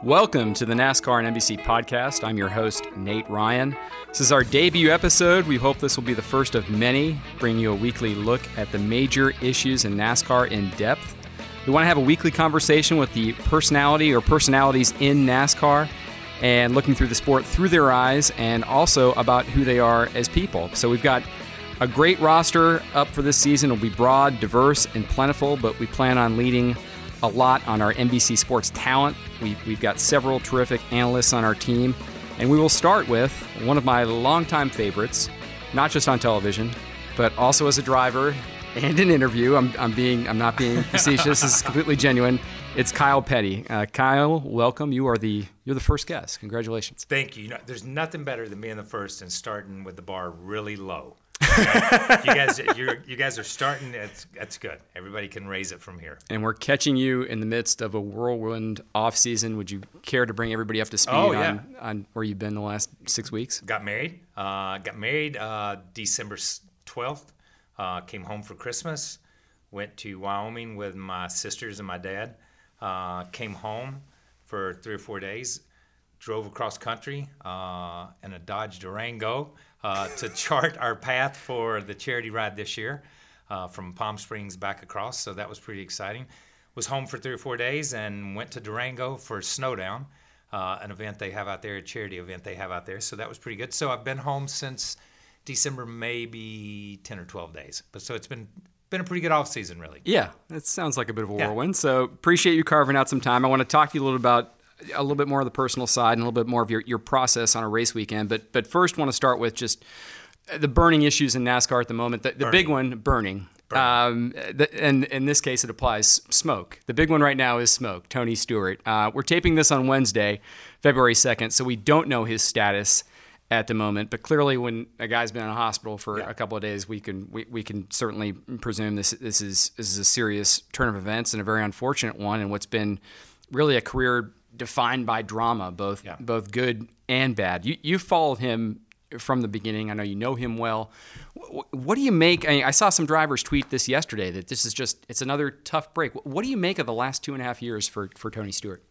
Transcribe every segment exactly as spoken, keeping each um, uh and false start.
Welcome to the NASCAR and N B C podcast. I'm your host, Nate Ryan. This is our debut episode. We hope this will be the first of many, bringing you a weekly look at the major issues in NASCAR in depth. We want to have a weekly conversation with the personality or personalities in NASCAR and looking through the sport through their eyes and also about who they are as people. So we've got a great roster up for this season. It'll be broad, diverse, and plentiful, but we plan on leading a lot on our N B C Sports talent. We, we've got several terrific analysts on our team, and we will start with one of my longtime favorites, not just on television, but also as a driver and an interview. I'm, I'm being, I'm not being facetious. This is completely genuine. It's Kyle Petty. Uh, Kyle, welcome. You are the you're the first guest. Congratulations. Thank you. You know, there's nothing better than being the first and starting with the bar really low. You guys, you guys, you're, you guys are starting. That's that's good. Everybody can raise it from here. And we're catching you in the midst of a whirlwind off season. Would you care to bring everybody up to speed oh, yeah. on, on where you've been the last six weeks? Got married. Uh, got married uh, December twelfth. Uh, came home for Christmas. Went to Wyoming with my sisters and my dad. Uh, came home for three or four days. Drove across country uh, in a Dodge Durango uh, to chart our path for the charity ride this year uh, from Palm Springs back across. So that was pretty exciting. Was home for three or four days and went to Durango for Snowdown, uh, an event they have out there, a charity event they have out there. So that was pretty good. So I've been home since December, maybe ten or twelve days. But so it's been been a pretty good off season, really. Yeah, it sounds like a bit of a Yeah. whirlwind. So appreciate you carving out some time. I want to talk to you a little about a little bit more of the personal side and a little bit more of your, your process on a race weekend. But but first, want to start with just the burning issues in NASCAR at the moment. The, the big one, burning. burning. Um, the, and in this case, it applies smoke. The big one right now is smoke. Tony Stewart. Uh, we're taping this on Wednesday, February second, so we don't know his status at the moment. But clearly, when a guy's been in a hospital for Yeah. a couple of days, we can we, we can certainly presume this this is this is a serious turn of events and a very unfortunate one, and what's been really a career defined by drama, both Yeah. both good and bad. You you followed him from the beginning. I know you know him well. What, what do you make? I, mean, I saw some drivers tweet this yesterday that this is just it's another tough break. What do you make of the last two and a half years for for Tony Stewart?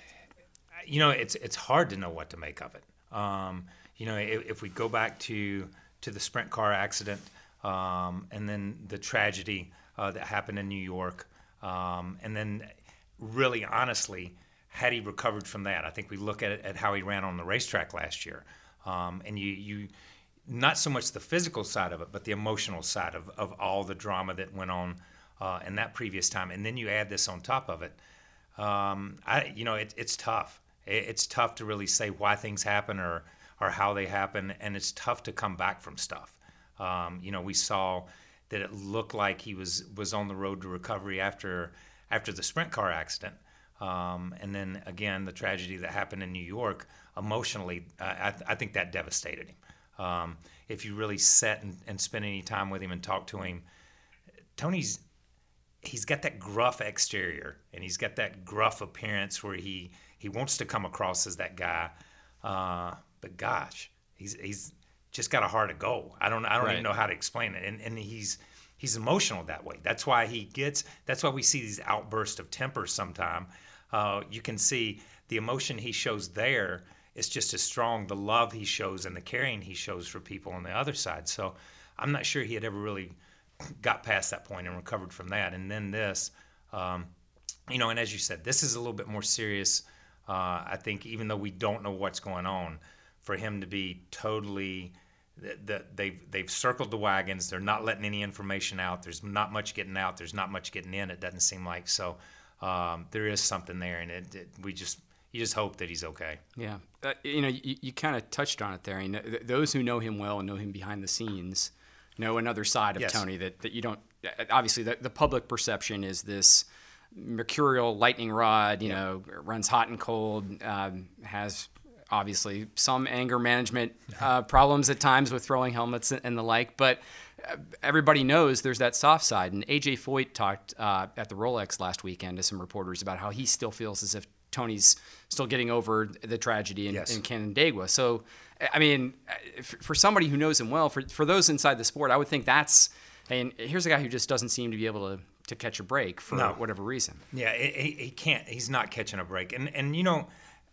You know, it's it's hard to know what to make of it. Um, you know, if, if we go back to to the sprint car accident um, and then the tragedy uh, that happened in New York, um, and then really honestly, had he recovered from that, I think we look at it, at how he ran on the racetrack last year, um, and you you not so much the physical side of it, but the emotional side of of all the drama that went on uh, in that previous time, and then you add this on top of it. Um, I you know it, it's tough. It, it's tough to really say why things happen or or how they happen, and it's tough to come back from stuff. Um, you know, we saw that it looked like he was was on the road to recovery after after the sprint car accident. Um, and then again, the tragedy that happened in New York, emotionally, uh, I, I think that devastated him. Um, if you really sat and, and spent any time with him and talked to him, Tony's, he's got that gruff exterior and he's got that gruff appearance where he, he wants to come across as that guy. Uh, but gosh, he's, he's just got a heart of gold. I don't, I don't Right. even know how to explain it. And, and he's, he's emotional that way. That's why he gets, that's why we see these outbursts of temper sometime. Uh, you can see the emotion he shows there is just as strong, the love he shows and the caring he shows for people on the other side. So I'm not sure he had ever really got past that point and recovered from that. And then this, um, you know, and as you said, this is a little bit more serious. Uh, I think even though we don't know what's going on, for him to be totally, the, the, they've, they've circled the wagons. They're not letting any information out. There's not much getting out. There's not much getting in, it doesn't seem like. So um, there is something there, and it, it, we just you just hope that he's okay. Yeah, uh, you know, you, you kind of touched on it there. You know, th- those who know him well and know him behind the scenes know another side of Yes. Tony that, that you don't. Obviously, the, the public perception is this mercurial lightning rod. You Yeah. know, runs hot and cold. Um, has obviously some anger management uh, problems at times with throwing helmets and the like, but everybody knows there's that soft side. And A J Foyt talked uh, at the Rolex last weekend to some reporters about how he still feels as if Tony's still getting over the tragedy in, Yes. in Canandaigua. So, I mean, for somebody who knows him well, for for those inside the sport, I would think that's, and here's a guy who just doesn't seem to be able to, to catch a break for No. whatever reason. Yeah, he, he can't. He's not catching a break. And, and you know,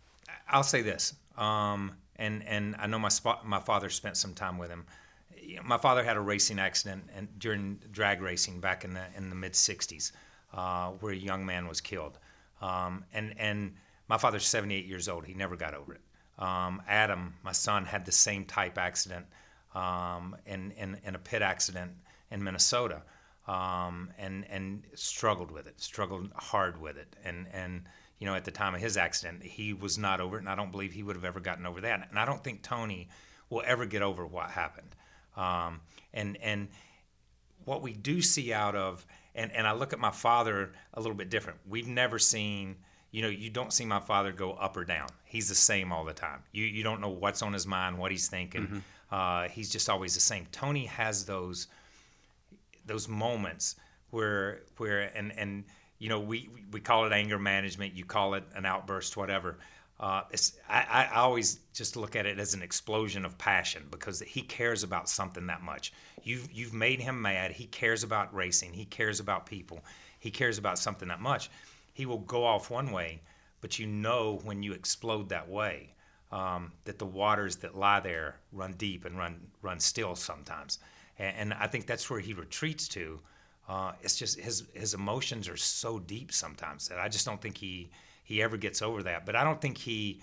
I'll say this, um, and and I know my spot, my father spent some time with him. You know, my father had a racing accident and during drag racing back in the in the mid sixties, uh, where a young man was killed. Um, and and my father's seventy-eight years old. He never got over it. Um, Adam, my son, had the same type accident um, in, in in a pit accident in Minnesota, um, and and struggled with it, struggled hard with it, and and. You know, at the time of his accident, he was not over it, and I don't believe he would have ever gotten over that. And I don't think Tony will ever get over what happened. Um, and and what we do see out of, and, and I look at my father a little bit different. We've never seen, you know, you don't see my father go up or down. He's the same all the time. You you don't know what's on his mind, what he's thinking. Mm-hmm. Uh, he's just always the same. Tony has those those moments where where and and. You know, we, we call it anger management. You call it an outburst, whatever. Uh, it's, I, I always just look at it as an explosion of passion because he cares about something that much. You've, you've made him mad. He cares about racing. He cares about people. He cares about something that much. He will go off one way, but you know when you explode that way um, that the waters that lie there run deep and run, run still sometimes. And, and I think that's where he retreats to. Uh, it's just his his emotions are so deep sometimes that I just don't think he he ever gets over that. But I don't think he,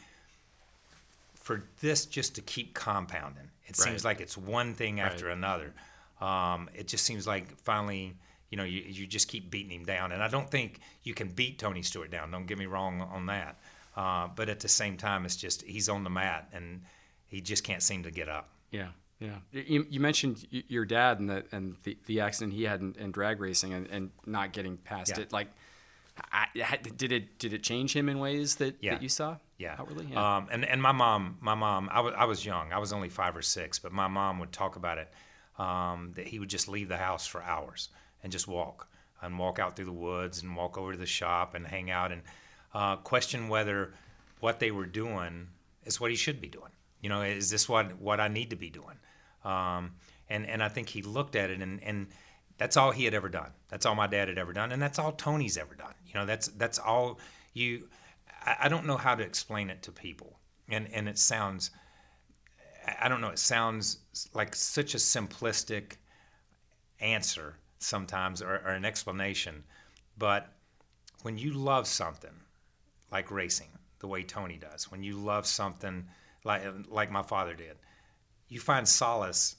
for this just to keep compounding, it right. seems like it's one thing after right. another. Um, it just seems like finally, you know, you, you just keep beating him down. And I don't think you can beat Tony Stewart down. Don't get me wrong on that. Uh, but at the same time, it's just he's on the mat and he just can't seem to get up. Yeah. Yeah, you, you mentioned your dad and the and the, the accident he had in, in drag racing and, and not getting past yeah. it. Like, I, did it did it change him in ways that, yeah. that you saw? Yeah, outwardly. Yeah. Um, and and my mom, my mom, I was I was young. I was only five or six, but my mom would talk about it. Um, that he would just leave the house for hours and just walk and walk out through the woods and walk over to the shop and hang out and uh, question whether what they were doing is what he should be doing. You know, is this what what I need to be doing? Um, and, and I think he looked at it and, and that's all he had ever done. That's all my dad had ever done. And that's all Tony's ever done. You know, that's, that's all you, I, I don't know how to explain it to people. And, and it sounds, I don't know, it sounds like such a simplistic answer sometimes or, or an explanation. But when you love something like racing, the way Tony does, when you love something like, like my father did, you find solace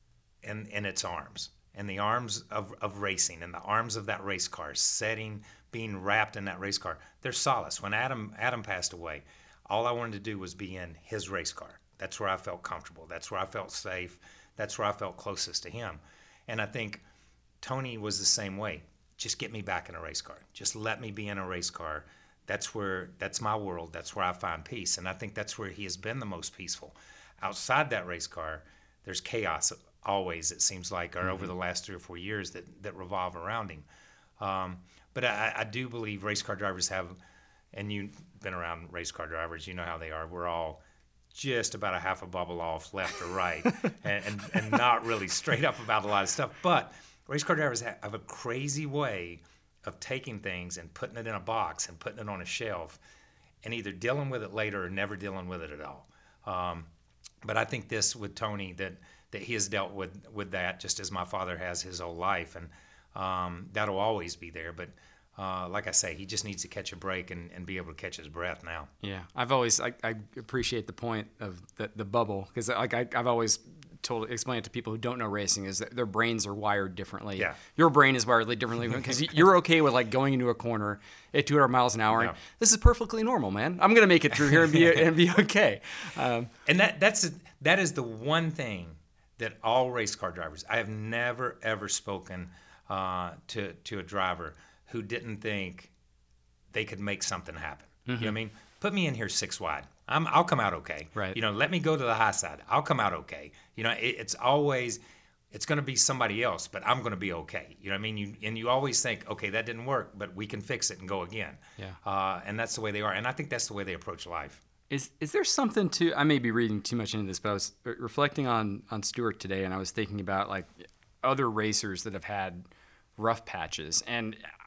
in, in its arms, in the arms of, of racing, in the arms of that race car, setting, being wrapped in that race car. There's solace. When Adam Adam passed away, all I wanted to do was be in his race car. That's where I felt comfortable. That's where I felt safe. That's where I felt closest to him. And I think Tony was the same way. Just get me back in a race car. Just let me be in a race car. That's where, that's my world. That's where I find peace. And I think that's where he has been the most peaceful. Outside that race car, there's chaos always, it seems like, or mm-hmm. over the last three or four years that, that revolve around him. Um, but I, I do believe race car drivers have, and you've been around race car drivers, you know how they are. We're all just about a half a bubble off left or right and, and, and not really straight up about a lot of stuff. But race car drivers have a crazy way of taking things and putting it in a box and putting it on a shelf and either dealing with it later or never dealing with it at all. Um, But I think this with Tony, that, that he has dealt with, with that just as my father has his whole life. And um, that'll always be there. But uh, like I say, he just needs to catch a break and, and be able to catch his breath now. Yeah, I've always, I, I appreciate the point of the, the bubble. Because like I, I've always told, explain it to people who don't know racing is that their brains are wired differently. Yeah. Your brain is wired differently because you're okay with like going into a corner at two hundred miles an hour. Yeah. And this is perfectly normal, man. I'm going to make it through here and be and be okay. Um, and that that's that is the one thing that all race car drivers, I have never ever spoken uh, to to a driver who didn't think they could make something happen. Mm-hmm. You know what I mean? Put me in here six wide. I'm, I'll come out okay. Right. You know, let me go to the high side. I'll come out okay. You know, it, it's always, it's going to be somebody else, but I'm going to be okay. You know what I mean? You, and you always think, okay, that didn't work, but we can fix it and go again. Yeah. Uh, and that's the way they are. And I think that's the way they approach life. Is is there something to, I may be reading too much into this, but I was reflecting on, on Stewart today, and I was thinking about like other racers that have had rough patches. And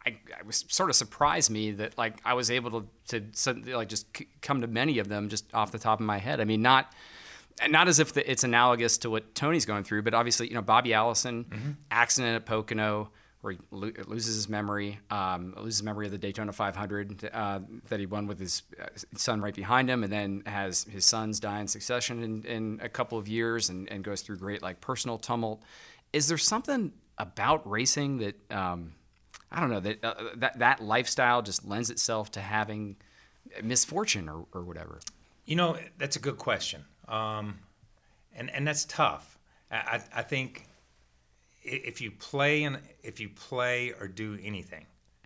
I, I was sort of surprised me that like I was able to to suddenly, like just c- come to many of them just off the top of my head. I mean, not not as if the, it's analogous to what Tony's going through, but obviously, you know, Bobby Allison, mm-hmm. accident at Pocono, where he lo- loses his memory, um, loses memory of the Daytona five hundred uh, that he won with his son right behind him, and then has his sons die in succession in, in a couple of years, and, and goes through great like personal tumult. Is there something about racing that um, I don't know that uh, that that lifestyle just lends itself to having misfortune or, or whatever? You know, that's a good question, um, and and that's tough. I, I think. If you play and if you play or do anything,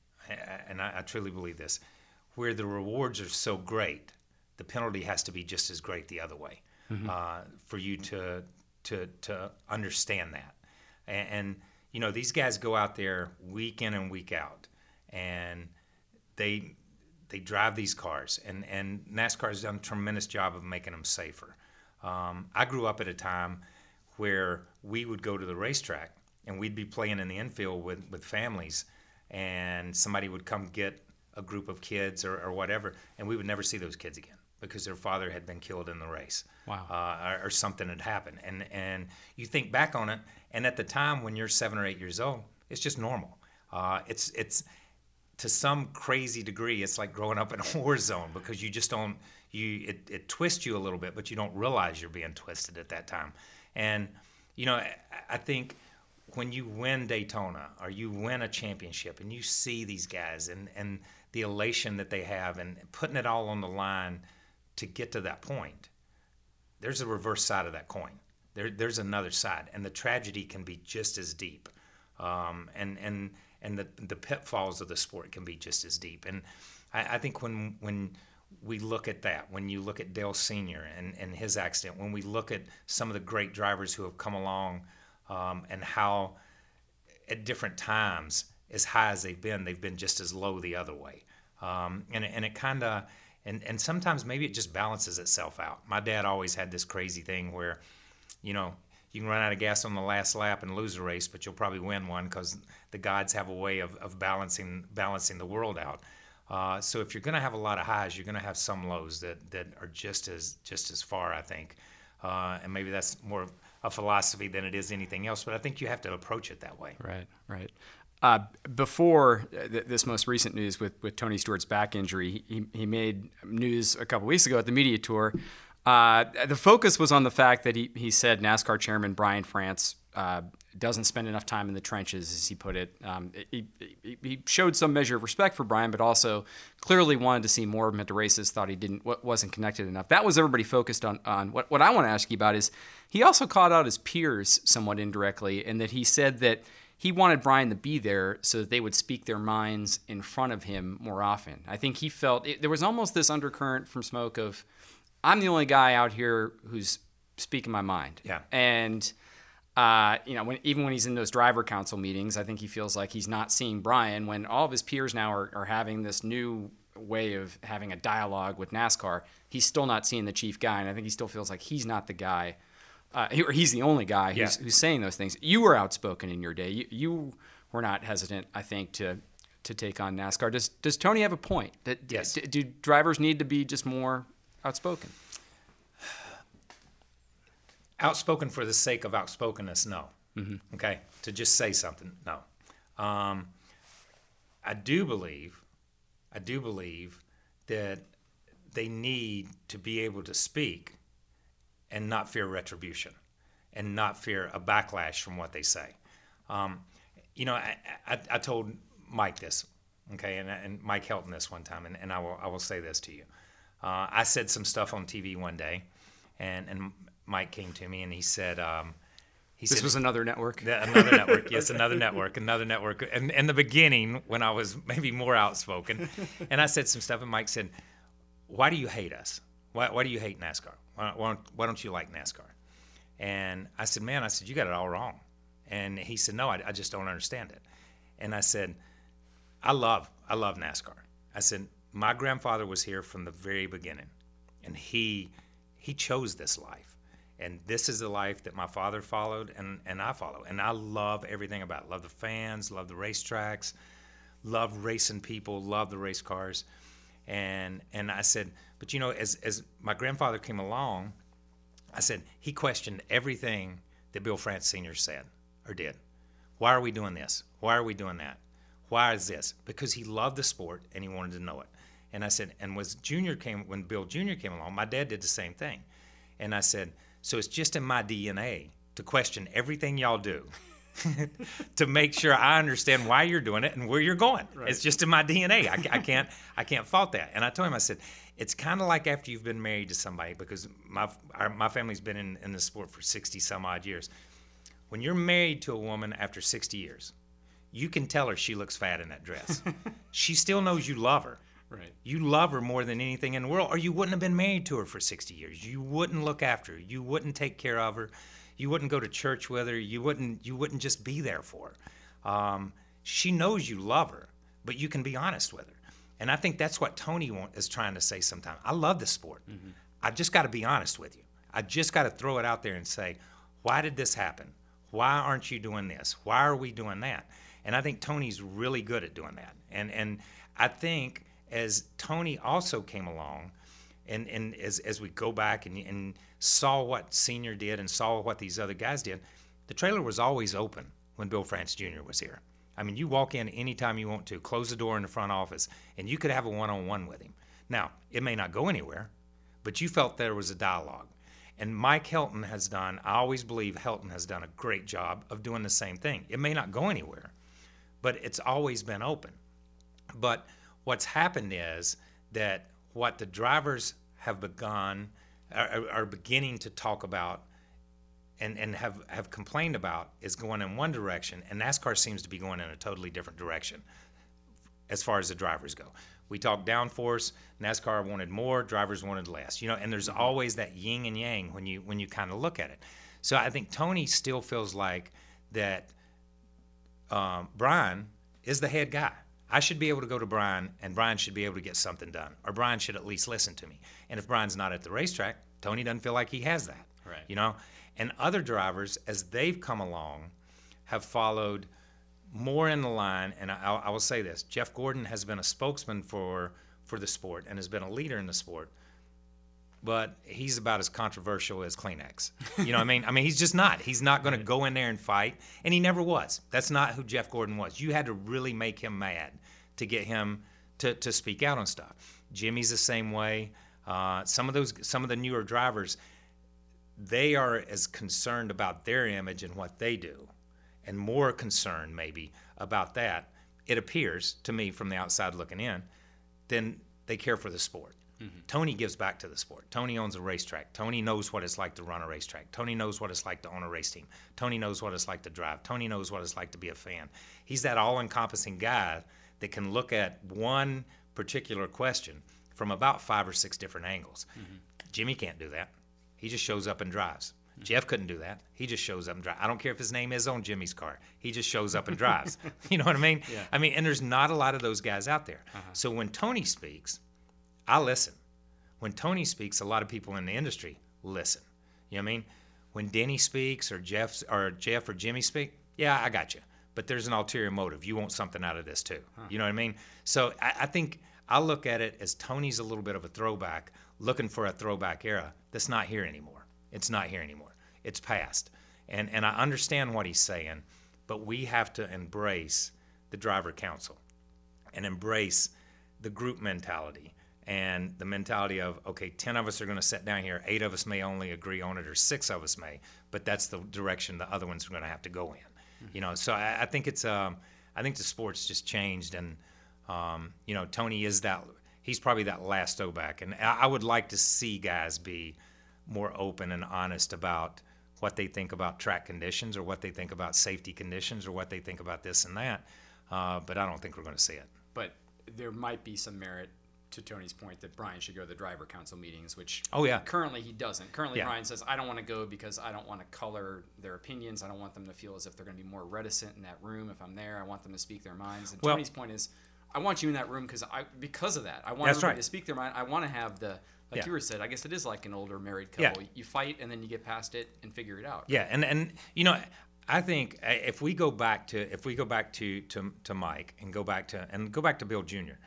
and I, I truly believe this, where the rewards are so great, the penalty has to be just as great the other way, mm-hmm. uh, for you to to to understand that. And, and you know, these guys go out there week in and week out, and they they drive these cars, and and NASCAR has done a tremendous job of making them safer. Um, I grew up at a time where we would go to the racetrack. And we'd be playing in the infield with, with families, and somebody would come get a group of kids or, or whatever, and we would never see those kids again because their father had been killed in the race. Wow. Uh, or, or something had happened. And, and you think back on it, and at the time when you're seven or eight years old, it's just normal. Uh, it's it's to some crazy degree, it's like growing up in a war zone because you just don't, you it, it twists you a little bit, but you don't realize you're being twisted at that time. And, you know, I, I think when you win Daytona or you win a championship and you see these guys and, and the elation that they have and putting it all on the line to get to that point, there's a reverse side of that coin. There, there's another side, and the tragedy can be just as deep. Um, and and and the the pitfalls of the sport can be just as deep. And I, I think when when we look at that, when you look at Dale Senior and, and his accident, when we look at some of the great drivers who have come along, Um, and how at different times, as high as they've been, they've been just as low the other way. Um, and, and it kind of, and, and sometimes maybe it just balances itself out. My dad always had this crazy thing where, you know, you can run out of gas on the last lap and lose a race, but you'll probably win one because the gods have a way of, of balancing balancing the world out. Uh, so if you're going to have a lot of highs, you're going to have some lows that, that are just as just as far, I think. Uh, and maybe that's more a philosophy than it is anything else, but I think you have to approach it that way. Right, right. Uh, before th- this most recent news with, with Tony Stewart's back injury, he, he made news a couple weeks ago at the media tour. Uh, the focus was on the fact that he, he said NASCAR chairman Brian France uh, doesn't spend enough time in the trenches, as he put it. Um, he, he, he showed some measure of respect for Brian, but also clearly wanted to see more of him at the races, thought he didn't wasn't connected enough. That was everybody focused on. on. What, what I want to ask you about is he also called out his peers somewhat indirectly, in that he said that he wanted Brian to be there so that they would speak their minds in front of him more often. I think he felt it, there was almost this undercurrent from Smoke of, I'm the only guy out here who's speaking my mind. Yeah. And Uh, you know, when, even when he's in those driver council meetings, I think he feels like he's not seeing Brian when all of his peers now are, are having this new way of having a dialogue with NASCAR. He's still not seeing the chief guy, and I think he still feels like he's not the guy, uh, or he's the only guy who's, yeah. who's saying those things. You were outspoken in your day. You, you were not hesitant, I think, to to take on NASCAR. Does Does Tony have a point? That, yes. Do, do drivers need to be just more outspoken? Outspoken for the sake of outspokenness, no. Mm-hmm. Okay? To just say something, no. Um, I do believe, I do believe that they need to be able to speak and not fear retribution and not fear a backlash from what they say. Um, you know, I, I, I told Mike this, okay, and, and Mike Helton this one time, and, and I will I will say this to you. Uh, I said some stuff on T V one day, and and Mike came to me and he said, um, he this said, was another network? Another network, yes, another network, another network. And in the beginning, when I was maybe more outspoken, and I said some stuff, and Mike said, why do you hate us? Why, why do you hate NASCAR? Why, why, don't, why don't you like NASCAR? And I said, man, I said, you got it all wrong. And he said, no, I, I just don't understand it. And I said, I love, I love NASCAR. I said, my grandfather was here from the very beginning, and he he chose this life. And this is the life that my father followed, and, and I follow. And I love everything about it. Love the fans, love the racetracks. loved racing people, loved the race cars. And and I said, but you know, as as my grandfather came along, I said, he questioned everything that Bill France Senior said or did. Why are we doing this? Why are we doing that? Why is this? Because he loved the sport and he wanted to know it. And I said, and was Junior came when Bill Junior came along, my dad did the same thing. And I said, so it's just in my D N A to question everything y'all do. To make sure I understand why you're doing it and where you're going. Right. It's just in my D N A. I, I can't I can't fault that. And I told him, I said, it's kind of like after you've been married to somebody, because my our, my family's been in, in the sport for sixty some odd years. When you're married to a woman after sixty years, you can tell her she looks fat in that dress. She still knows you love her. Right. You love her more than anything in the world, or you wouldn't have been married to her for sixty years. You wouldn't look after her. You wouldn't take care of her. You wouldn't go to church with her. You wouldn't. You wouldn't just be there for her. Um, she knows you love her, but you can be honest with her. And I think that's what Tony want, is trying to say sometimes. I love the sport. Mm-hmm. I just got to be honest with you. I just got to throw it out there and say, why did this happen? Why aren't you doing this? Why are we doing that? And I think Tony's really good at doing that. And and I think as Tony also came along, and, and as, as we go back and, and saw what Senior did and saw what these other guys did, the trailer was always open when Bill France Junior was here. I mean, you walk in anytime you want to, close the door in the front office, and you could have a one-on-one with him. Now, it may not go anywhere, but you felt there was a dialogue. And Mike Helton has done, I always believe Helton has done a great job of doing the same thing. It may not go anywhere, but it's always been open. But what's happened is that what the drivers have begun, are, are beginning to talk about and, and have, have complained about is going in one direction, and NASCAR seems to be going in a totally different direction as far as the drivers go. We talk downforce, NASCAR wanted more, drivers wanted less. You know, and there's always that yin and yang when you when you kind of look at it. So I think Tony still feels like that um, Brian is the head guy. I should be able to go to Brian, and Brian should be able to get something done, or Brian should at least listen to me. And if Brian's not at the racetrack, Tony doesn't feel like he has that. Right. You know, and other drivers, as they've come along, have followed more in the line. And I, I will say this: Jeff Gordon has been a spokesman for for the sport and has been a leader in the sport. But he's about as controversial as Kleenex. You know what I mean? I mean, he's just not. He's not going to go in there and fight, and he never was. That's not who Jeff Gordon was. You had to really make him mad to get him to, to speak out on stuff. Jimmy's the same way. Uh, some of those, some of the newer drivers, they are as concerned about their image and what they do, and more concerned maybe about that, it appears to me from the outside looking in, than they care for the sport. Mm-hmm. Tony gives back to the sport. Tony owns a racetrack. Tony knows what it's like to run a racetrack. Tony knows what it's like to own a race team. Tony knows what it's like to drive. Tony knows what it's like to be a fan. He's that all-encompassing guy that can look at one particular question from about five or six different angles. Mm-hmm. Jimmy can't do that. He just shows up and drives. Mm-hmm. Jeff couldn't do that. He just shows up and drives. I don't care if his name is on Jimmy's car. He just shows up and drives. You know what I mean? Yeah. I mean, and there's not a lot of those guys out there. Uh-huh. So when Tony speaks, I listen. When Tony speaks, a lot of people in the industry listen. You know what I mean? When Denny speaks or Jeff or Jeff or Jimmy speak, yeah, I got you. But there's an ulterior motive. You want something out of this too. Huh. You know what I mean? So I, I think I look at it as Tony's a little bit of a throwback, looking for a throwback era that's not here anymore. It's not here anymore. It's past. And and I understand what he's saying, but we have to embrace the driver council and embrace the group mentality. And the mentality of, okay, ten of us are going to sit down here, eight of us may only agree on it, or six of us may, but that's the direction the other ones are going to have to go in. Mm-hmm. You know, so I, I think it's, um, I think the sport's just changed, and um, you know, Tony is that, he's probably that last throwback, and I, I would like to see guys be more open and honest about what they think about track conditions, or what they think about safety conditions, or what they think about this and that. Uh, but I don't think we're going to see it. But there might be some merit to Tony's point that Brian should go to the driver council meetings, which oh, yeah. currently he doesn't. Currently yeah. Brian says, I don't want to go because I don't want to color their opinions. I don't want them to feel as if they're going to be more reticent in that room. If I'm there, I want them to speak their minds. And well, Tony's point is, I want you in that room because I because of that. I want that's everybody right. to speak their mind. I want to have the, like yeah. you were said, I guess it is like an older married couple. Yeah. You fight and then you get past it and figure it out. Yeah, and, and you know, I think uh, if we go back to if we go back to, to to Mike and go back to and go back to Bill Junior,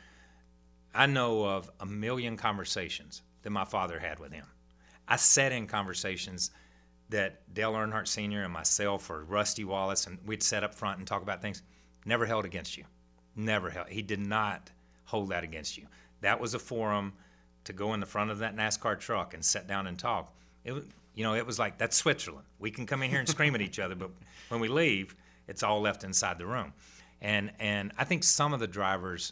I know of a million conversations that my father had with him. I sat in conversations that Dale Earnhardt Senior and myself or Rusty Wallace, and we'd sit up front and talk about things, never held against you. Never held. He did not hold that against you. That was a forum to go in the front of that NASCAR truck and sit down and talk. It was, you know, it was like, that's Switzerland. We can come in here and scream at each other, but when we leave, it's all left inside the room. And and I think some of the drivers,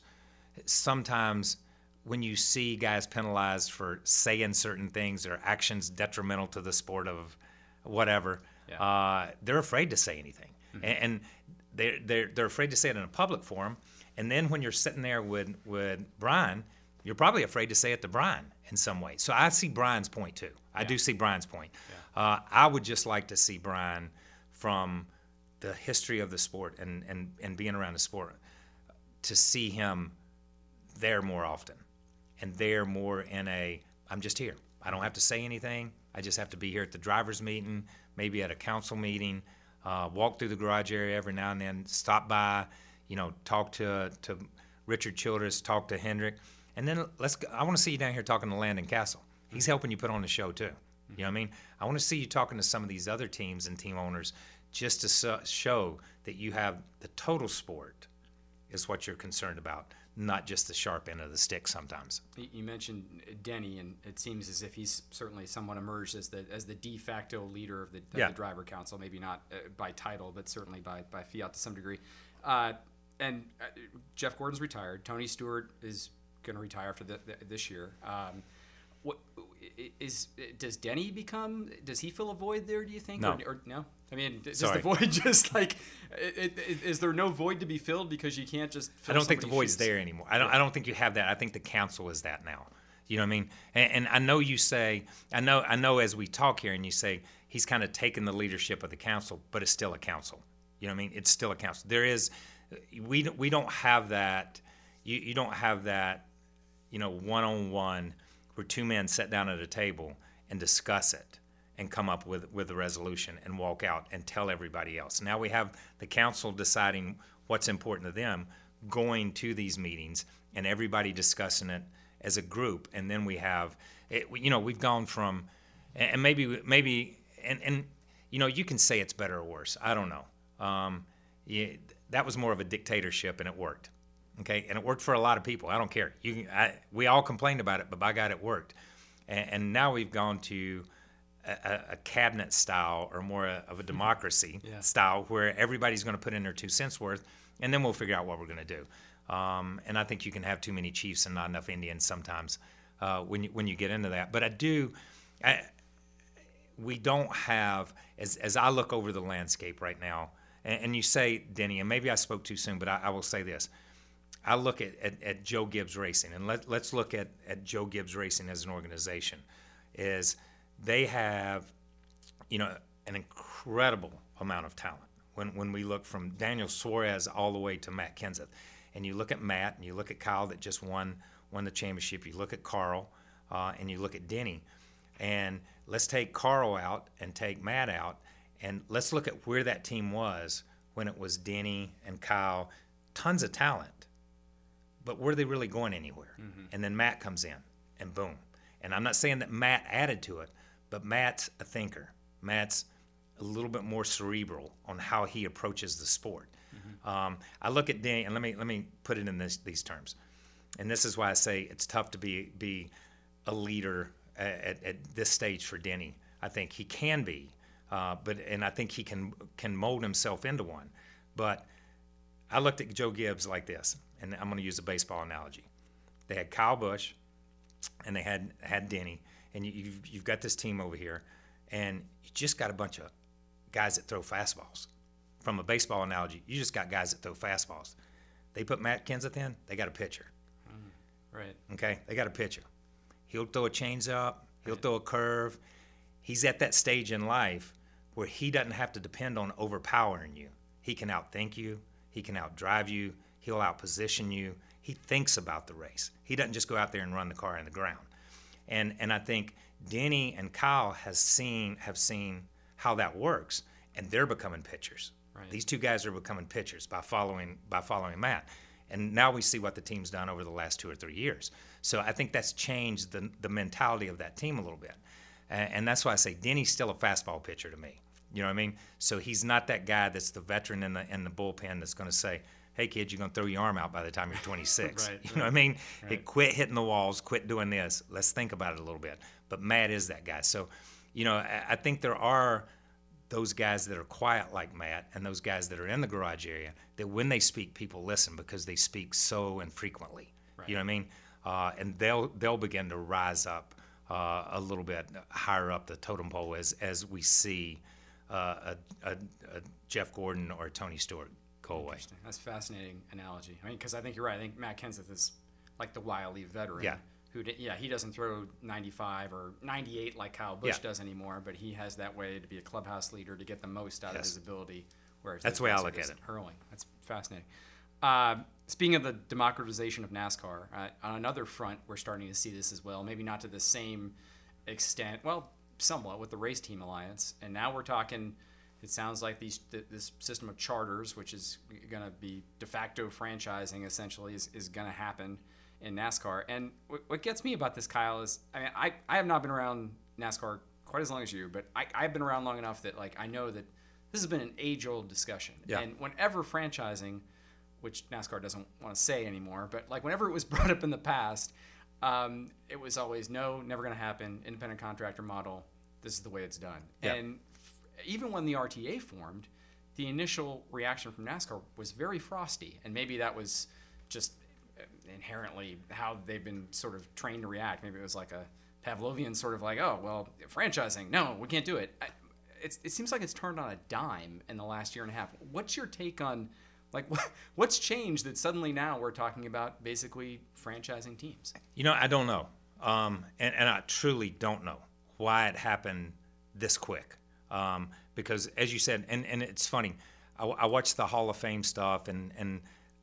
sometimes when you see guys penalized for saying certain things or actions detrimental to the sport of whatever, yeah. uh, they're afraid to say anything. Mm-hmm. And, and they're, they're, they're afraid to say it in a public forum. And then when you're sitting there with, with Brian, you're probably afraid to say it to Brian in some way. So I see Brian's point too. I yeah. do see Brian's point. Yeah. Uh, I would just like to see Brian from the history of the sport and, and, and being around the sport, to see him there more often and there more in a, I'm just here. I don't have to say anything. I just have to be here at the driver's meeting, maybe at a council meeting, uh, walk through the garage area every now and then, stop by, you know, talk to to Richard Childress, talk to Hendrick. And then let's. Go, I want to see you down here talking to Landon Castle. He's helping you put on the show too. You know what I mean? I want to see you talking to some of these other teams and team owners, just to so, show that you have the total sport is what you're concerned about, not just the sharp end of the stick sometimes. You mentioned Denny, and it seems as if he's certainly somewhat emerged as the as the de facto leader of the, of yeah. the driver council, maybe not uh, by title, but certainly by, by fiat to some degree. Uh, and uh, Jeff Gordon's retired. Tony Stewart is going to retire after the, the, this year. Um, what is does Denny become? Does he fill a void there? Do you think? No. Or, or no. I mean, does Sorry. the void just like? It, it, is there no void to be filled because you can't just? Fill I don't think the void's shoes? there anymore. I don't. I don't think you have that. I think the council is that now. You know what I mean? And, and I know you say. I know. I know. As we talk here, and you say he's kind of taken the leadership of the council, but it's still a council. You know what I mean? It's still a council. There is. We we don't have that. You you don't have that. You know, one on one, where two men sit down at a table and discuss it and come up with, with a resolution and walk out and tell everybody else. Now we have the council deciding what's important to them, going to these meetings, and everybody discussing it as a group. And then we have, it, you know, we've gone from, and maybe, maybe, and, and you know, you can say it's better or worse. I don't know. Um, yeah, that was more of a dictatorship, and it worked. Okay, and it worked for a lot of people. I don't care. You, can, I, we all complained about it, but by God, it worked. And, and now we've gone to a, a cabinet style, or more of a democracy yeah. style, where everybody's going to put in their two cents worth, and then we'll figure out what we're going to do. Um, and I think you can have too many chiefs and not enough Indians sometimes uh, when you when you get into that. But I do. I, we don't have, as as I look over the landscape right now, and, and you say, Denny, and maybe I spoke too soon, but I, I will say this. I look at, at, at Joe Gibbs Racing, and let, let's look at, at Joe Gibbs Racing as an organization, is they have, you know, an incredible amount of talent. When when we look from Daniel Suarez all the way to Matt Kenseth, and you look at Matt, and you look at Kyle that just won won the championship, you look at Carl, uh, and you look at Denny, and let's take Carl out and take Matt out, and let's look at where that team was when it was Denny and Kyle, tons of talent. But were they really going anywhere? Mm-hmm. And then Matt comes in, and boom. And I'm not saying that Matt added to it, but Matt's a thinker. Matt's a little bit more cerebral on how he approaches the sport. Mm-hmm. Um, I look at Danny, and let me let me put it in this, these terms. And this is why I say it's tough to be be a leader at, at this stage for Denny. I think he can be, uh, but and I think he can can mold himself into one. But I looked at Joe Gibbs like this. And I'm going to use a baseball analogy. They had Kyle Busch, and they had had Denny, and you, you've, you've got this team over here, and you just got a bunch of guys that throw fastballs. From a baseball analogy, you just got guys that throw fastballs. They put Matt Kenseth in, they got a pitcher. Mm, right. Okay, they got a pitcher. He'll throw a changeup, he'll right. throw a curve. He's at that stage in life where he doesn't have to depend on overpowering you. He can outthink you, he can outdrive you, he'll outposition you. He thinks about the race. He doesn't just go out there and run the car in the ground. And and I think Denny and Kyle has seen have seen how that works, and they're becoming pitchers. Right. These two guys are becoming pitchers by following by following Matt. And now we see what the team's done over the last two or three years. So I think that's changed the the mentality of that team a little bit. And, and that's why I say Denny's still a fastball pitcher to me. You know what I mean? So he's not that guy that's the veteran in the in the bullpen that's going to say, hey, kid, you're going to throw your arm out by the time you're twenty-six. Right, you right. know what I mean? Right. Hey, quit hitting the walls, quit doing this. Let's think about it a little bit. But Matt is that guy. So, you know, I, I think there are those guys that are quiet like Matt and those guys that are in the garage area that when they speak, people listen because they speak so infrequently. Right. You know what I mean? Uh, and they'll they'll begin to rise up uh, a little bit higher up the totem pole as as we see uh, a, a, a Jeff Gordon or Tony Stewart go away. Interesting. That's a fascinating analogy. I mean, because I think you're right. I think Matt Kenseth is like the wily veteran. Yeah. Who, did, yeah, he doesn't throw ninety-five or ninety-eight like Kyle Busch Yeah. does anymore, but he has that way to be a clubhouse leader to get the most out Yes. of his ability. Whereas That's these the way I guys are look at just it. Hurling. That's fascinating. Uh, speaking of the democratization of NASCAR, uh, on another front, we're starting to see this as well. Maybe not to the same extent. Well, somewhat with the Race Team Alliance, and now we're talking. It sounds like these th- this system of charters, which is going to be de facto franchising, essentially, is, is going to happen in NASCAR. And w- what gets me about this, Kyle, is I mean, I, I have not been around NASCAR quite as long as you, but I, I've been around long enough that like I know that this has been an age-old discussion. Yeah. And whenever franchising, which NASCAR doesn't want to say anymore, but like whenever it was brought up in the past, um, it was always no, never going to happen. Independent contractor model. This is the way it's done. Yeah. And even when the R T A formed, the initial reaction from NASCAR was very frosty, and maybe that was just inherently how they've been sort of trained to react. Maybe it was like a Pavlovian sort of like, oh, well, franchising, no, we can't do it. I, it's, it seems like it's turned on a dime in the last year and a half. What's your take on, like, what, what's changed that suddenly now we're talking about basically franchising teams? You know, I don't know, um, and, and I truly don't know why it happened this quick. Um, because as you said, and, and it's funny, I, I watched the Hall of Fame stuff, and, and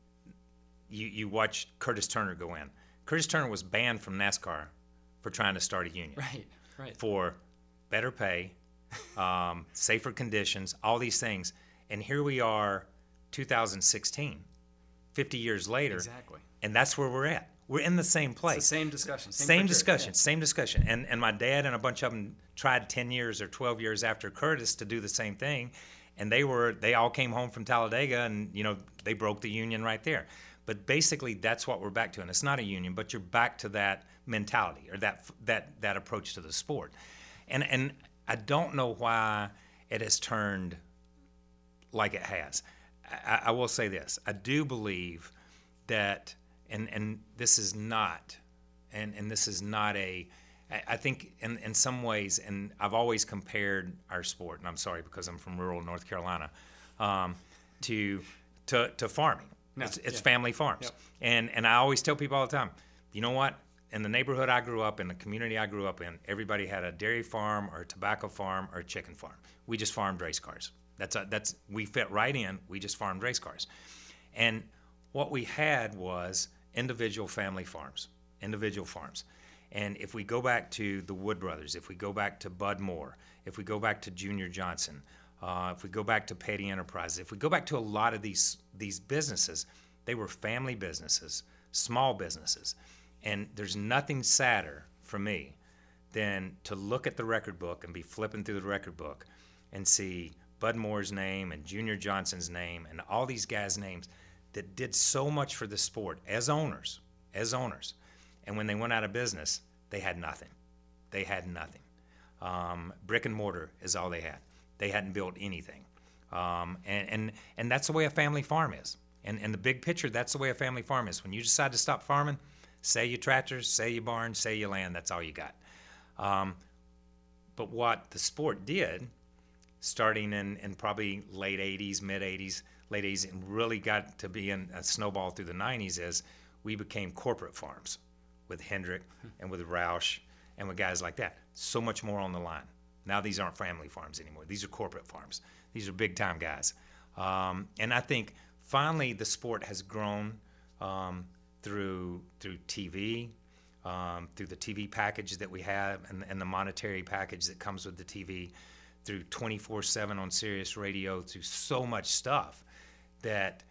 you, you watch Curtis Turner go in. Curtis Turner was banned from NASCAR for trying to start a union. Right, right. For better pay, um, safer conditions, all these things. And here we are, two thousand sixteen, fifty years later. Exactly. And that's where we're at. We're in the same place. It's the same discussion. Same, Same picture, discussion, yeah. same discussion. And and my dad and a bunch of them tried ten years or twelve years after Curtis to do the same thing, and they were they all came home from Talladega, and you know they broke the union right there. But basically, that's what we're back to, and it's not a union, but you're back to that mentality or that that that approach to the sport. And and I don't know why it has turned like it has. I, I will say this: I do believe that. And and this is not, and, and this is not a, I think in, in some ways, and I've always compared our sport, and I'm sorry because I'm from rural North Carolina, um, to, to to farming. No, it's it's yeah. family farms. Yep. And and I always tell people all the time, you know what? In the neighborhood I grew up in, the community I grew up in, everybody had a dairy farm or a tobacco farm or a chicken farm. We just farmed race cars. That's a, that's we fit right in. We just farmed race cars. And what we had was individual family farms, individual farms. And if we go back to the Wood Brothers, if we go back to Bud Moore, if we go back to Junior Johnson, uh, if we go back to Petty Enterprises, if we go back to a lot of these these businesses, they were family businesses, small businesses. And there's nothing sadder for me than to look at the record book and be flipping through the record book and see Bud Moore's name and Junior Johnson's name and all these guys' names that did so much for the sport as owners, as owners. And when they went out of business, they had nothing. They had nothing. Um, brick and mortar is all they had. They hadn't built anything. Um, and, and, and that's the way a family farm is. And in the big picture, that's the way a family farm is. When you decide to stop farming, sell your tractors, sell your barns, sell your land, that's all you got. Um, but what the sport did, starting in, in probably late eighties, mid eighties, late eighties, and really got to be in a snowball through the nineties, is we became corporate farms with Hendrick and with Roush and with guys like that. So much more on the line. Now these aren't family farms anymore. These are corporate farms. These are big-time guys. Um, and I think finally the sport has grown um, through through T V, um, through the T V package that we have and, and the monetary package that comes with the T V, through twenty-four seven on Sirius Radio, through so much stuff, that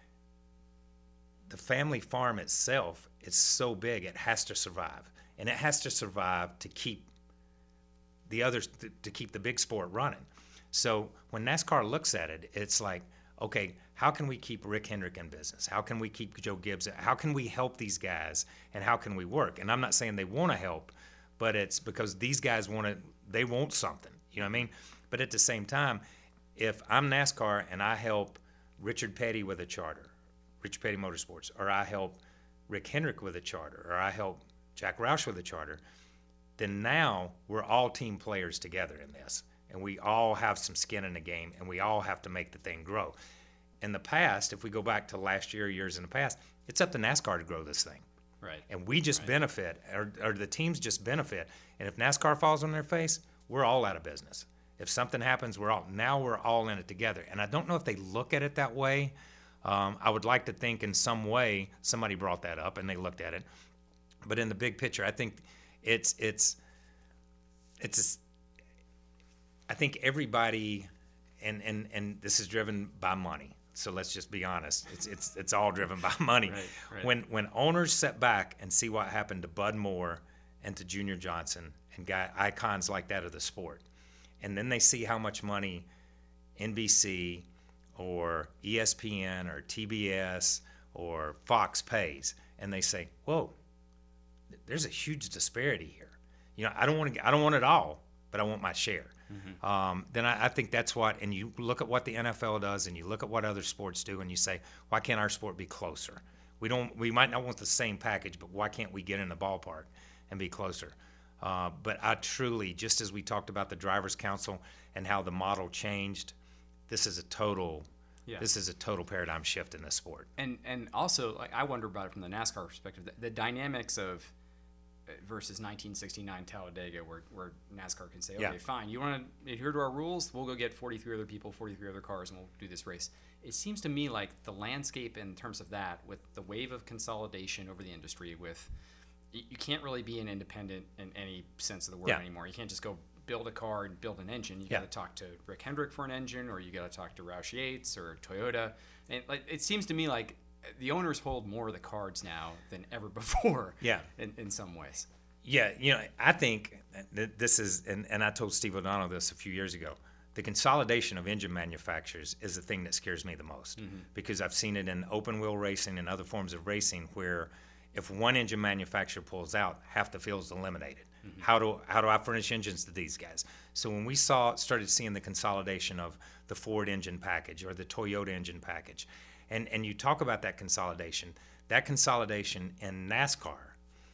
the family farm itself is so big, it has to survive. And it has to survive to keep the others, to keep the big sport running. So when NASCAR looks at it, it's like, okay, how can we keep Rick Hendrick in business? How can we keep Joe Gibbs? How can we help these guys? And how can we work? And I'm not saying they want to help, but it's because these guys want to, they want something. You know what I mean? But at the same time, if I'm NASCAR and I help Richard Petty with a charter, Richard Petty Motorsports, or I help Rick Hendrick with a charter, or I help Jack Roush with a charter, then now we're all team players together in this. And we all have some skin in the game, and we all have to make the thing grow. In the past, if we go back to last year, years in the past, it's up to NASCAR to grow this thing. Right. And we just right. benefit, or, or the teams just benefit. And if NASCAR falls on their face, we're all out of business. If something happens, we're all now we're all in it together. And I don't know if they look at it that way. Um, I would like to think in some way somebody brought that up and they looked at it. But in the big picture, I think it's it's it's. I think everybody, and, and, and this is driven by money. So let's just be honest. It's it's it's all driven by money. Right, right. When when owners sit back and see what happened to Bud Moore and to Junior Johnson and guy icons like that of the sport, and then they see how much money N B C or E S P N or T B S or Fox pays, and they say, "Whoa, there's a huge disparity here. You know, I don't want to I don't want it all, but I want my share." Mm-hmm. Um, then I, I think that's what, and you look at what the N F L does, and you look at what other sports do, and you say, why can't our sport be closer? We don't. We might not want the same package, but why can't we get in the ballpark and be closer? Uh, but I truly, just as we talked about the Drivers' Council and how the model changed, this is a total. Yeah. This is a total paradigm shift in this sport. And and also, like, I wonder about it from the NASCAR perspective, the, the dynamics of versus nineteen sixty-nine Talladega, where, where NASCAR can say, okay, yeah. fine, you want to adhere to our rules? We'll go get forty-three other people, forty-three other cars, and we'll do this race. It seems to me like the landscape in terms of that, with the wave of consolidation over the industry, with you, you can't really be an independent in any sense of the word yeah. anymore. You can't just go build a car and build an engine. You yeah. got to talk to Rick Hendrick for an engine, or you got to talk to Roush Yates or Toyota. And like, it seems to me like the owners hold more of the cards now than ever before. Yeah. in, in some ways. Yeah, you know, I think that this is, and, and I told Steve O'Donnell this a few years ago, the consolidation of engine manufacturers is the thing that scares me the most, mm-hmm. because I've seen it in open wheel racing and other forms of racing where if one engine manufacturer pulls out, half the field's eliminated. Mm-hmm. How do how do I furnish engines to these guys? So when we saw started seeing the consolidation of the Ford engine package or the Toyota engine package, and, and you talk about that consolidation, that consolidation in NASCAR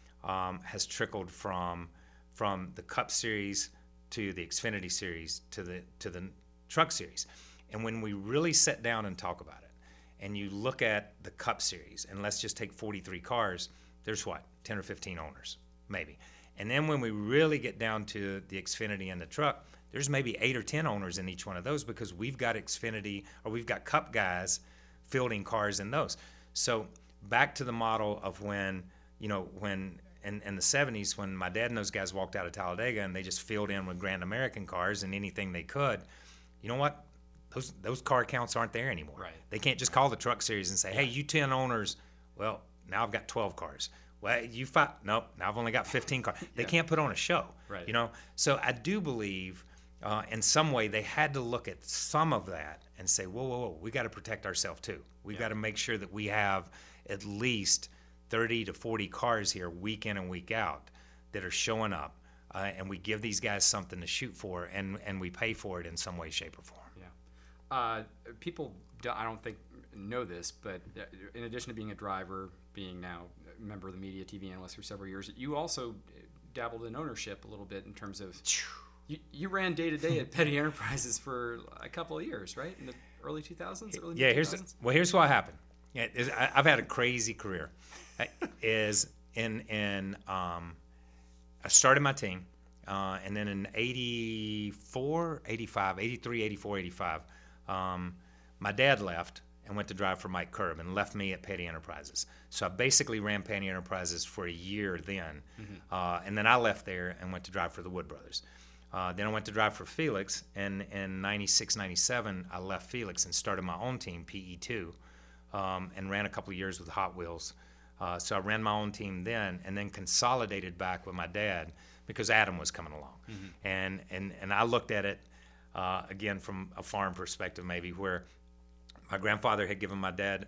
Um, has trickled from from the Cup Series to the Xfinity Series to the to the Truck Series. And when we really sit down and talk about it, and you look at the Cup Series, and let's just take forty-three cars, there's what, ten or fifteen owners, maybe. And then when we really get down to the Xfinity and the Truck, there's maybe eight or ten owners in each one of those, because we've got Xfinity or we've got Cup guys fielding cars in those. So back to the model of when, you know, when in, in the seventies, when my dad and those guys walked out of Talladega and they just filled in with Grand American cars and anything they could, you know what? Those those car counts aren't there anymore. Right. They can't just call the Truck Series and say, hey, you ten owners, well, now I've got twelve cars. Well, you five, nope, now I've only got fifteen cars. They yeah. can't put on a show, right. you know? So I do believe uh, in some way they had to look at some of that and say, whoa, whoa, whoa, we got to protect ourselves too. We've yeah. got to make sure that we have at least thirty to forty cars here week in and week out that are showing up, uh, and we give these guys something to shoot for, and, and we pay for it in some way, shape, or form. Yeah. Uh, people, do, I don't think, know this, but in addition to being a driver, being now a member of the media, T V analyst for several years, you also dabbled in ownership a little bit in terms of, you, you ran day-to-day at Petty Enterprises for a couple of years, right? In the early two thousands? Early yeah, here's well, here's what happened. Yeah, I, I've had a crazy career. Is in in um, I started my team, uh, and then in eighty-four, eighty-five, eighty-three, eighty-four, eighty-five, um, my dad left and went to drive for Mike Curb and left me at Petty Enterprises. So I basically ran Petty Enterprises for a year then, mm-hmm. uh, and then I left there and went to drive for the Wood Brothers. Uh, then I went to drive for Felix, and in ninety-six, ninety-seven, I left Felix and started my own team, P E two, um, and ran a couple of years with Hot Wheels. Uh, so I ran my own team then, and then consolidated back with my dad because Adam was coming along. Mm-hmm. And, and, and I looked at it, uh, again, from a farm perspective maybe, where my grandfather had given my dad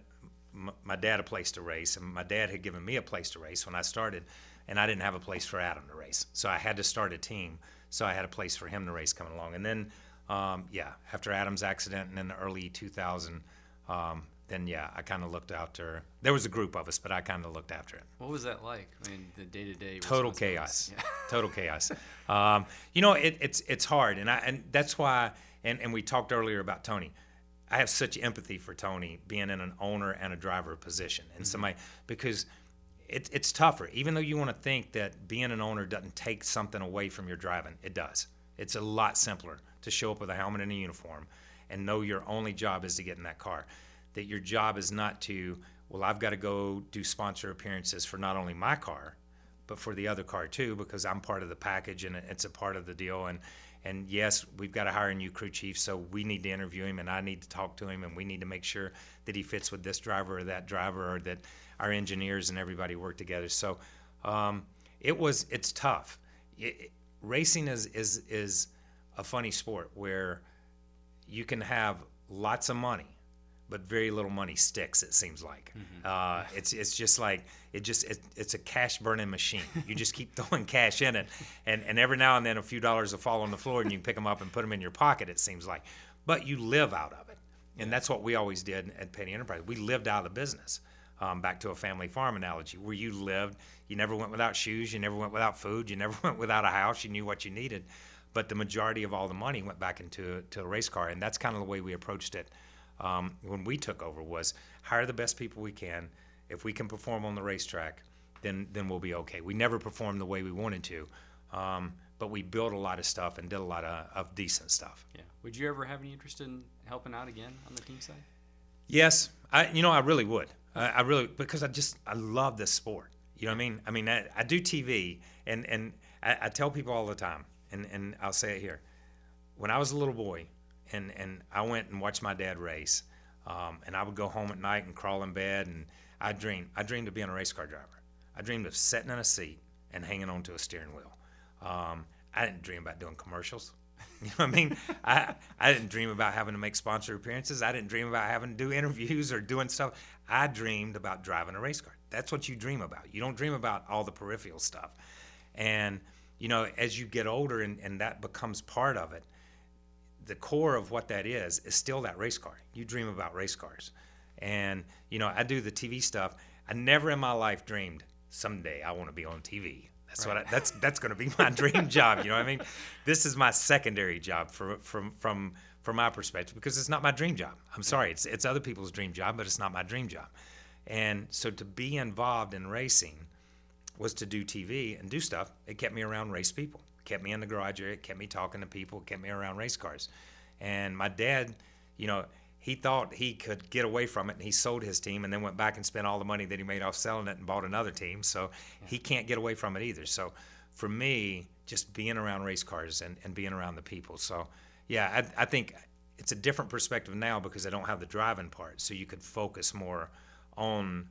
my dad a place to race, and my dad had given me a place to race when I started, and I didn't have a place for Adam to race. So I had to start a team, so I had a place for him to race coming along. And then, um, yeah, after Adam's accident and in the early two thousand, um, then, yeah, I kind of looked after, there was a group of us, but I kind of looked after it. What was that like? I mean, the day-to-day Total chaos. Yeah. Total chaos. Um, you know, it, it's it's hard, and I and that's why, and, and we talked earlier about Tony. I have such empathy for Tony being in an owner and a driver position, and mm-hmm. somebody, because it, it's tougher. Even though you want to think that being an owner doesn't take something away from your driving, it does. It's a lot simpler to show up with a helmet and a uniform and know your only job is to get in that car. That your job is not to, well, I've got to go do sponsor appearances for not only my car, but for the other car too, because I'm part of the package and it's a part of the deal. And And yes, we've got to hire a new crew chief, so we need to interview him, and I need to talk to him, and we need to make sure that he fits with this driver or that driver, or that our engineers and everybody work together. So um, it was, it's tough. It, racing is, is is a funny sport where you can have lots of money, but very little money sticks, it seems like. Mm-hmm. Uh, it's it's just like, it just it, it's a cash burning machine. You just keep throwing cash in it, and, and every now and then a few dollars will fall on the floor and you can pick them up and put them in your pocket, it seems like. But you live out of it. And that's what we always did at Petty Enterprise. We lived out of the business. Um, back to a family farm analogy, where you lived, you never went without shoes, you never went without food, you never went without a house, you knew what you needed. But the majority of all the money went back into to a race car, and that's kind of the way we approached it. Um, when we took over, was hire the best people we can. If we can perform on the racetrack, then then we'll be okay. We never performed the way we wanted to, um, but we built a lot of stuff and did a lot of, of decent stuff. Yeah. Would you ever have any interest in helping out again on the team side? Yes. I you know I really would. I, I really, because I just I love this sport. You know what I mean? I mean I, I do T V, and and I, I tell people all the time, and and I'll say it here. When I was a little boy, and and I went and watched my dad race, um, and I would go home at night and crawl in bed, and I dreamed. I dreamed of being a race car driver. I dreamed of sitting in a seat and hanging onto a steering wheel. Um, I didn't dream about doing commercials. You know what I mean? I I didn't dream about having to make sponsor appearances. I didn't dream about having to do interviews or doing stuff. I dreamed about driving a race car. That's what you dream about. You don't dream about all the peripheral stuff. And, you know, as you get older and, and that becomes part of it, the core of what that is is still that race car. You dream about race cars. And, you know, I do the T V stuff. I never in my life dreamed someday I want to be on T V. That's right. what I, that's that's going to be my dream job. You know what I mean? This is my secondary job for, from from from my perspective, because it's not my dream job. I'm sorry, it's it's other people's dream job, but it's not my dream job. And so to be involved in racing was to do T V and do stuff. It kept me around race people. It kept me in the garage area. It kept me talking to people. It kept me around race cars. And my dad, you know, he thought he could get away from it, and he sold his team and then went back and spent all the money that he made off selling it and bought another team. So yeah. He can't get away from it either. So for me, just being around race cars and, and being around the people. So, yeah, I, I think it's a different perspective now because I don't have the driving part, so you could focus more on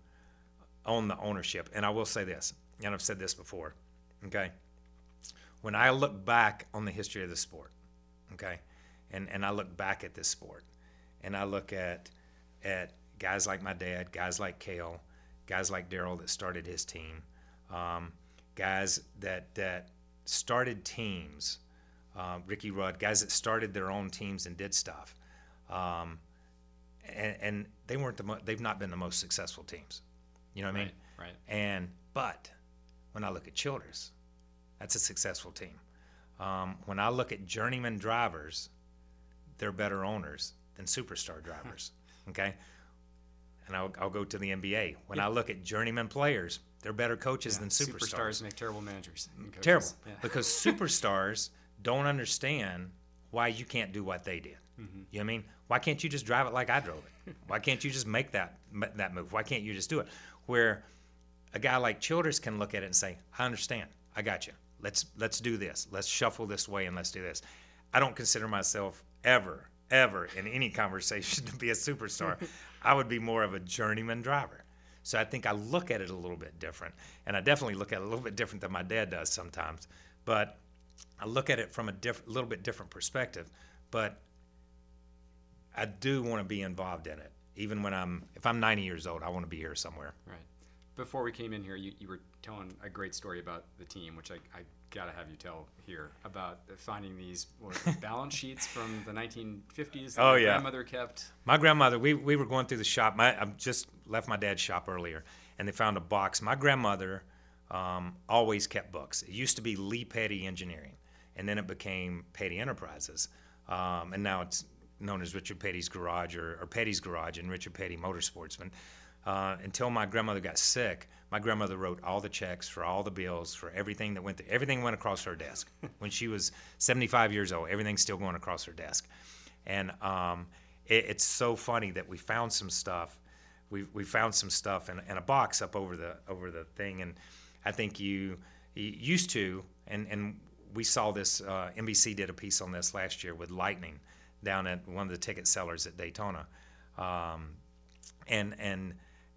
on the ownership. And I will say this, and I've said this before, okay? When I look back on the history of the sport, okay, and, and I look back at this sport, and I look at at guys like my dad, guys like Cale, guys like Daryl that started his team, um, guys that that started teams, uh, Ricky Rudd, guys that started their own teams and did stuff, um, and, and they weren't the mo- they've not been the most successful teams, you know what I mean? Right. Right. And but when I look at Childress, that's a successful team. Um, when I look at journeyman drivers, they're better owners than superstar drivers, okay? And I'll, I'll go to the N B A. When yeah. I look at journeyman players, they're better coaches yeah, than superstars. Superstars make terrible managers. Terrible, yeah. Because superstars don't understand why you can't do what they did. Mm-hmm. You know what I mean? Why can't you just drive it like I drove it? Why can't you just make that that move? Why can't you just do it? Where a guy like Childress can look at it and say, I understand. I got you. Let's let's do this. Let's shuffle this way and let's do this. I don't consider myself ever, ever in any conversation to be a superstar. I would be more of a journeyman driver. So I think I look at it a little bit different. And I definitely look at it a little bit different than my dad does sometimes. But I look at it from a diff- little bit different perspective. But I do want to be involved in it. Even when I'm, if I'm ninety years old, I want to be here somewhere. Right. Before we came in here, you, you were telling a great story about the team, which I, I got to have you tell here, about finding these what, balance sheets from the nineteen fifties that oh, your yeah. grandmother kept. My grandmother, we, we were going through the shop. My, I just left my dad's shop earlier, and they found a box. My grandmother um, always kept books. It used to be Lee Petty Engineering, and then it became Petty Enterprises, um, and now it's known as Richard Petty's Garage or, or Petty's Garage and Richard Petty Motorsportsman. Uh, until my grandmother got sick, my grandmother wrote all the checks for all the bills for everything that went through. Everything went across her desk. When she was seventy-five years old, everything's still going across her desk. And um, it, it's so funny that we found some stuff. We we found some stuff in, in a box up over the over the thing. And I think you, you used to, and, and we saw this, uh, N B C did a piece on this last year with Lightning down at one of the ticket sellers at Daytona. Um, and and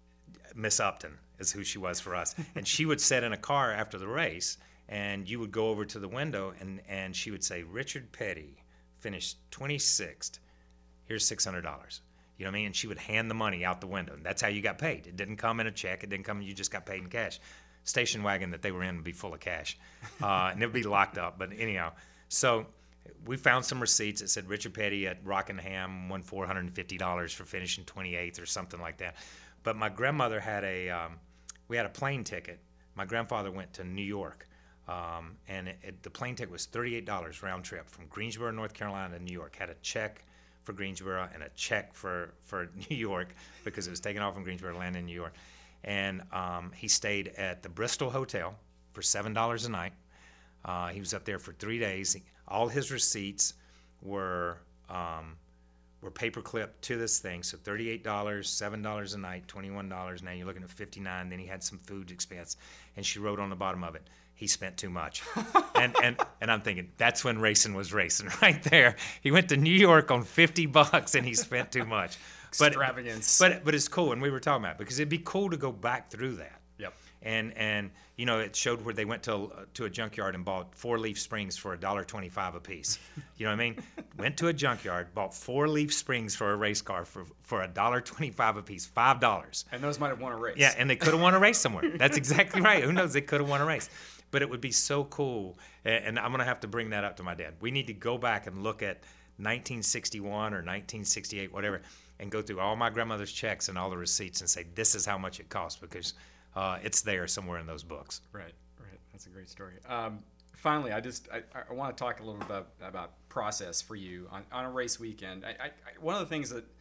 Miss Upton is who she was for us. And she would sit in a car after the race, and you would go over to the window, and, and she would say, Richard Petty finished twenty-sixth. Here's six hundred dollars. You know what I mean? And she would hand the money out the window. And that's how you got paid. It didn't come in a check. It didn't come, you just got paid in cash. Station wagon that they were in would be full of cash. Uh, and it would be locked up. But anyhow, so we found some receipts that said Richard Petty at Rockingham won four hundred fifty dollars for finishing twenty-eighth or something like that. But my grandmother had a, um, we had a plane ticket. My grandfather went to New York, um, and it, it, the plane ticket was thirty-eight dollars round trip from Greensboro, North Carolina to New York. Had a check for Greensboro and a check for, for New York because it was taken off from Greensboro to land in New York. And um, he stayed at the Bristol Hotel for seven dollars a night. Uh, he was up there for three days. He, all his receipts were um, were paper clipped to this thing. So thirty-eight dollars, seven dollars a night, twenty-one dollars. Now you're looking at fifty-nine dollars. Then he had some food expense. And she wrote on the bottom of it, he spent too much. and, and and I'm thinking, that's when racing was racing right there. He went to New York on fifty bucks and he spent too much. Extravagance. But, but, but it's cool, and we were talking about it, because it'd be cool to go back through that. Yep. And and you know, it showed where they went to to a junkyard and bought four leaf springs for a dollar twenty-five a piece. You know what I mean? Went to a junkyard, bought four leaf springs for a race car for for a dollar twenty-five a piece, five dollars. And those might have won a race. Yeah, and they could have won a race somewhere. That's exactly right. Who knows? They could have won a race. But it would be so cool, and, and I'm gonna have to bring that up to my dad. We need to go back and look at nineteen sixty-one or nineteen sixty-eight, whatever, and go through all my grandmother's checks and all the receipts and say, this is how much it cost, because uh, it's there somewhere in those books. Right, right. That's a great story. Um, finally, I just I, I want to talk a little bit about, about process for you on, on a race weekend. I, I, one of the things that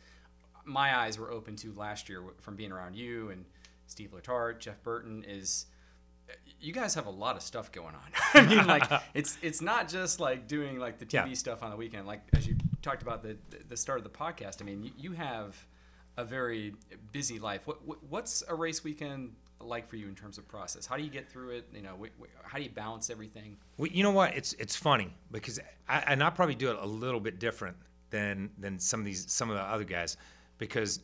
my eyes were open to last year from being around you and Steve Letarte, Jeff Burton, is you guys have a lot of stuff going on. I mean, like it's it's not just like doing like the T V yeah. stuff on the weekend. Like as you talked about the the start of the podcast. I mean, you, you have a very busy life. What, what what's a race weekend like for you in terms of process? How do you get through it? You know, wh- wh- how do you balance everything? Well, you know what? It's it's funny because I and I probably do it a little bit different than than some of these some of the other guys, because.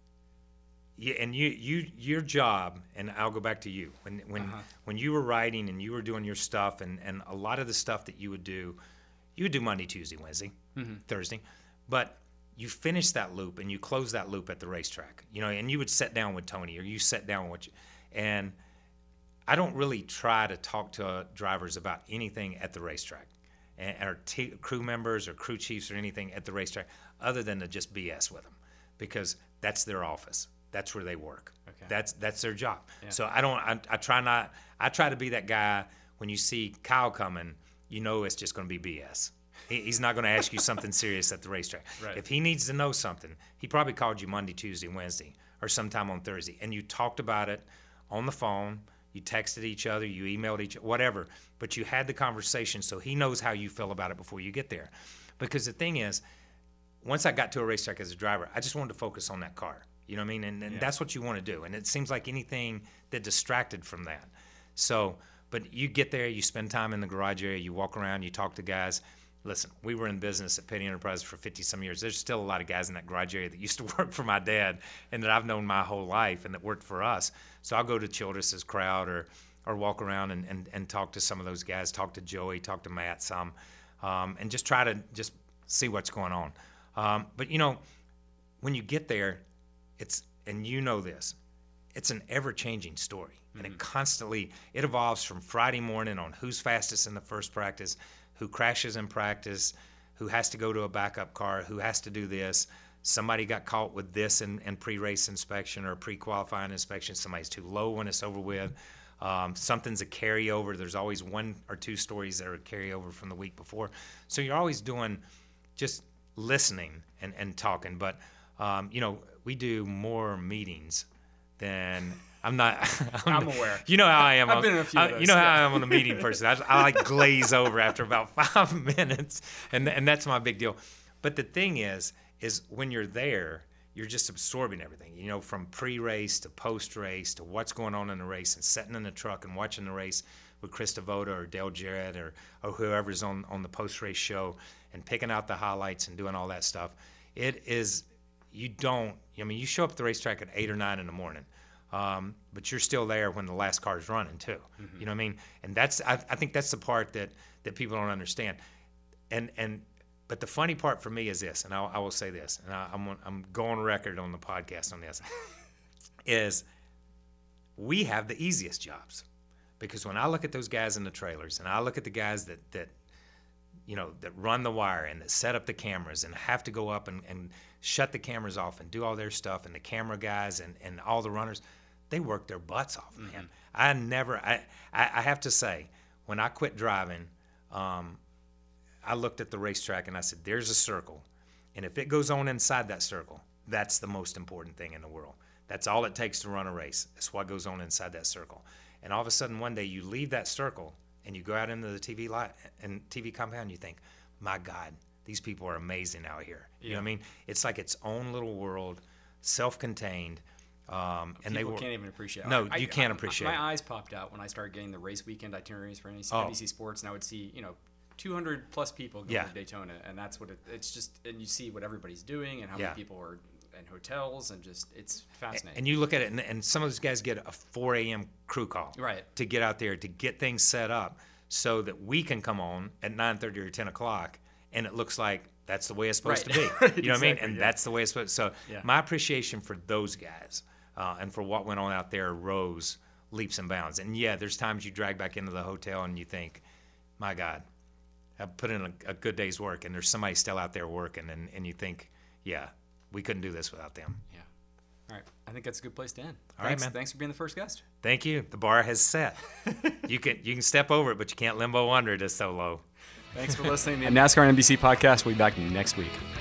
Yeah, and you, you, your job, and I'll go back to you. When when uh-huh. when you were writing and you were doing your stuff, and, and a lot of the stuff that you would do, you would do Monday, Tuesday, Wednesday, mm-hmm. Thursday, but you finish that loop and you close that loop at the racetrack. You know, and you would sit down with Tony, or you sit down with, you, and I don't really try to talk to uh, drivers about anything at the racetrack, and, or t- crew members or crew chiefs or anything at the racetrack, other than to just B S with them, because that's their office. That's where they work. Okay. That's that's their job. Yeah. So I don't. I, I try not. I try to be that guy. When you see Kyle coming, you know it's just going to be B S. He, he's not going to ask you something serious at the racetrack. Right. If he needs to know something, he probably called you Monday, Tuesday, Wednesday, or sometime on Thursday, and you talked about it on the phone. You texted each other. You emailed each other, whatever. But you had the conversation, so he knows how you feel about it before you get there. Because the thing is, once I got to a racetrack as a driver, I just wanted to focus on that car. You know what I mean? And, and yeah. that's what you want to do. And it seems like anything that distracted from that. So, but you get there, you spend time in the garage area, you walk around, you talk to guys. Listen, we were in business at Petty Enterprise for fifty some years. There's still a lot of guys in that garage area that used to work for my dad and that I've known my whole life and that worked for us. So I'll go to Childress's crowd or or walk around and, and, and talk to some of those guys, talk to Joey, talk to Matt some, um, and just try to just see what's going on. Um, but, you know, when you get there, it's, and you know this, it's an ever-changing story. Mm-hmm. And it constantly, it evolves from Friday morning on who's fastest in the first practice, who crashes in practice, who has to go to a backup car, who has to do this. Somebody got caught with this in, in pre-race inspection or pre-qualifying inspection. Somebody's too low when it's over with. Um, something's a carryover. There's always one or two stories that are a carryover from the week before. So you're always doing just listening and, and talking. But, um, you know, we do more meetings than I'm not. I'm, I'm aware. You know how I am. I've on, been in a few I, of those, You know yeah. how I am on the meeting person. I, I like glaze over after about five minutes, and and that's my big deal. But the thing is, is when you're there, you're just absorbing everything. You know, from pre-race to post-race to what's going on in the race, and sitting in the truck and watching the race with Chris Devoda or Dale Jarrett or or whoever's on on the post-race show, and picking out the highlights and doing all that stuff. It is. You don't. I mean, you show up at the racetrack at eight or nine in the morning. Um, but you're still there when the last car is running too. Mm-hmm. You know what I mean? And that's I, I think that's the part that, that people don't understand. And and but the funny part for me is this, and I, I will say this, and I, I'm I'm going record on the podcast on this, is we have the easiest jobs, because when I look at those guys in the trailers and I look at the guys that that you know that run the wire and that set up the cameras and have to go up and, and shut the cameras off and do all their stuff, and the camera guys and, and all the runners, they work their butts off, man. Mm-hmm. I never, I, I have to say, when I quit driving, um, I looked at the racetrack and I said, there's a circle. And if it goes on inside that circle, that's the most important thing in the world. That's all it takes to run a race. That's what goes on inside that circle. And all of a sudden, one day you leave that circle and you go out into the T V light and T V compound, and you think, my God, these people are amazing out here. You yeah. know what I mean? It's like its own little world, self-contained. Um, and People they were, can't even appreciate it. No, I, you can't I, appreciate my it. My eyes popped out when I started getting the race weekend itineraries for N B C, oh. N B C Sports, and I would see, you know, two hundred plus people going yeah. to Daytona, and that's what it, it's just, and you see what everybody's doing and how yeah. many people are in hotels, and just, it's fascinating. And you look at it, and, and some of those guys get a four a.m. crew call right. to get out there, to get things set up so that we can come on at nine thirty or ten o'clock, and it looks like that's the way it's supposed right. to be. You know exactly, what I mean? And yeah. that's the way it's supposed to. So yeah. my appreciation for those guys uh, and for what went on out there rose leaps and bounds. And, yeah, there's times you drag back into the hotel and you think, my God, I've put in a, a good day's work, and there's somebody still out there working, and, and you think, yeah, we couldn't do this without them. Yeah. All right. I think that's a good place to end. All thanks, right, man. Thanks for being the first guest. Thank you. The bar has set. you can you can step over it, but you can't limbo under it. It's so low. Thanks for listening to the NASCAR N B C podcast. We'll be back next week.